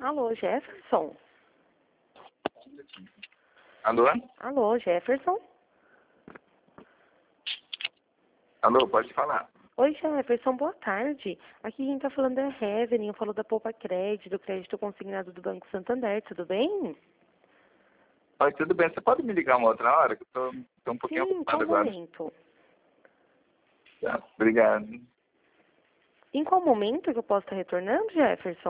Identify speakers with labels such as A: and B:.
A: Alô, Jefferson?
B: Alô?
A: Alô, Jefferson?
B: Alô, pode falar.
A: Oi, Jefferson, boa tarde. Aqui quem tá falando é a Evelyn, eu falo da Poupa Crédito, do crédito consignado do Banco Santander, tudo bem?
B: Oi, tudo bem? Você pode me ligar uma outra hora? Que eu tô um pouquinho
A: Sim,
B: ocupado
A: qual
B: agora.
A: momento?
B: Tá, obrigado.
A: Em qual momento que eu posso estar retornando, Jefferson?